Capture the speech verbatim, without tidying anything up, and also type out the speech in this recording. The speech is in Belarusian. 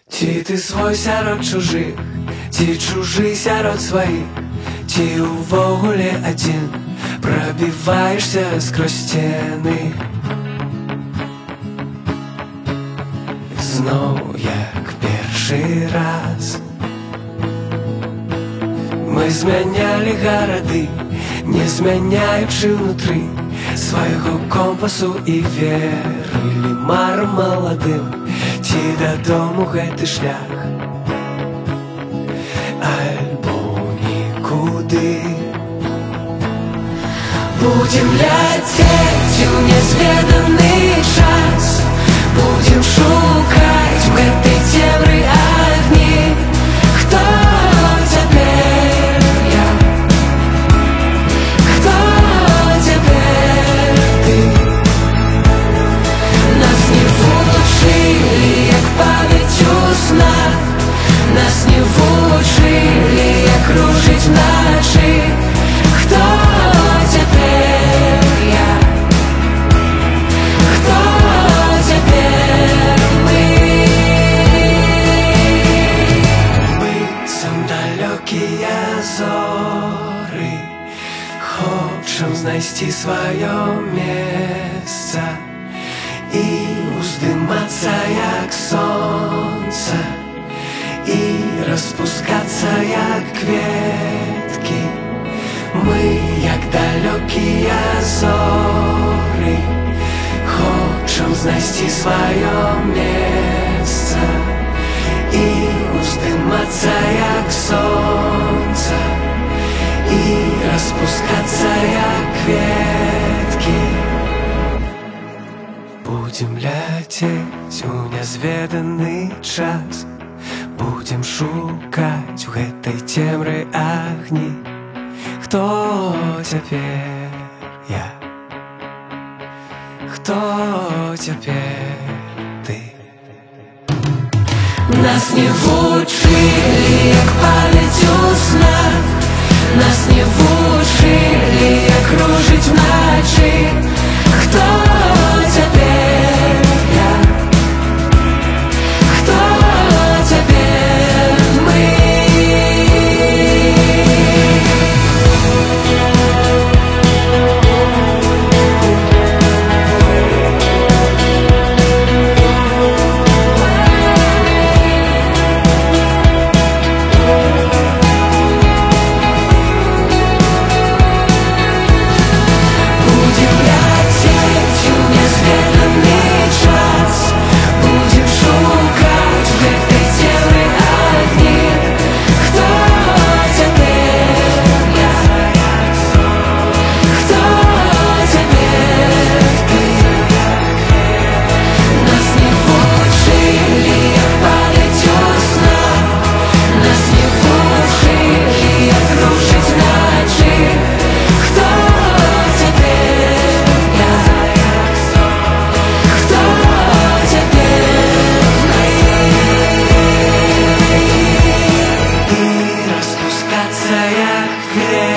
Ці ты свой сярод чужых, ці чужы сярод сваіх, ці ўвогуле адзін прабіваешся скрозь сцены. Зноў як першы раз мы змянялі гарады, не змяняючы ўнутры свайго компасу і верылі марам маладым, ці дадому гэты шлях альбо нікуды. Будзем ляцець у нязведаны час, будзем шукаць у гэтай цемры агні. Хто цяпер я? Хто цяпер ты? Нас не вучылі, як падаць у снах, нас не вучылі, як кружыць начы. Хто цяпер я? Хто цяпер мы? Быццам далёкія зоры, хочам знайсці сваё месца і уздымацца як сонца, і распускацца як кветкі. Мы як далёкія зоры, хочам знайсці сваё месца і уздымацца як сонца, і распускацца як кветкі. Будзем ляцець у нязведаны час, будзем шукаць у гэтай цемры агні. Хто цяпер я? Хто цяпер ты? Нас не вучылі, як падаць у снах, нас не вучылі, як кружыць начы. Хто цяпер я? Хто цяпер мы? Yeah.